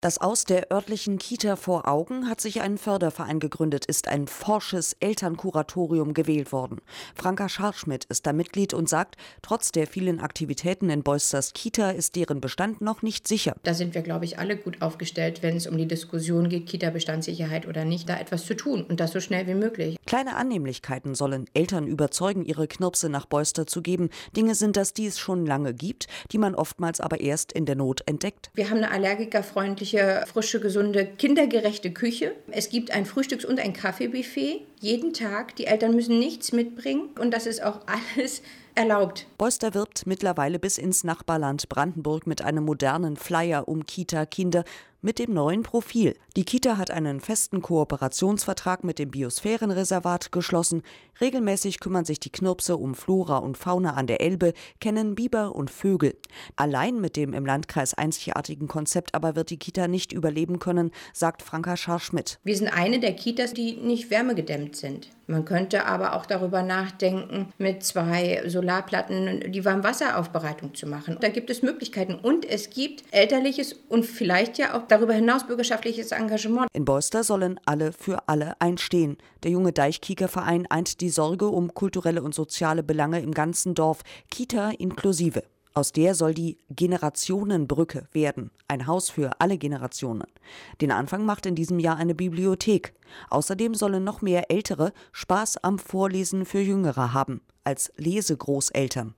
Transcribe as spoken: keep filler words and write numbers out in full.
Das Aus der örtlichen Kita vor Augen hat sich ein Förderverein gegründet, ist ein forsches Elternkuratorium gewählt worden. Franka Scharschmidt ist da Mitglied und sagt, trotz der vielen Aktivitäten in Beusters Kita ist deren Bestand noch nicht sicher. Da sind wir, glaube ich, alle gut aufgestellt, wenn es um die Diskussion geht, Kita-Bestandssicherheit oder nicht, da etwas zu tun und das so schnell wie möglich. Kleine Annehmlichkeiten sollen Eltern überzeugen, ihre Knirpse nach Beuster zu geben. Dinge sind das, die es schon lange gibt, die man oftmals aber erst in der Not entdeckt. Wir haben eine allergikerfreundliche, frische, gesunde, kindergerechte Küche. Es gibt ein Frühstücks- und ein Kaffeebuffet jeden Tag. Die Eltern müssen nichts mitbringen und das ist auch alles erlaubt. Beuster wirbt mittlerweile bis ins Nachbarland Brandenburg mit einem modernen Flyer um Kita-Kinder mit dem neuen Profil. Die Kita hat einen festen Kooperationsvertrag mit dem Biosphärenreservat geschlossen. Regelmäßig kümmern sich die Knirpse um Flora und Fauna an der Elbe, kennen Biber und Vögel. Allein mit dem im Landkreis einzigartigen Konzept aber wird die Kita nicht überleben können, sagt Franka Scharschmidt. Wir sind eine der Kitas, die nicht wärmegedämmt sind. Man könnte aber auch darüber nachdenken, mit zwei Solarplatten die Warmwasseraufbereitung zu machen. Da gibt es Möglichkeiten und es gibt elterliches und vielleicht ja auch darüber hinaus bürgerschaftliches Engagement. In Beuster sollen alle für alle einstehen. Der junge Deichkicker-Verein eint die Sorge um kulturelle und soziale Belange im ganzen Dorf, Kita inklusive. Aus der soll die Generationenbrücke werden, ein Haus für alle Generationen. Den Anfang macht in diesem Jahr eine Bibliothek. Außerdem sollen noch mehr Ältere Spaß am Vorlesen für Jüngere haben, als Lesegroßeltern.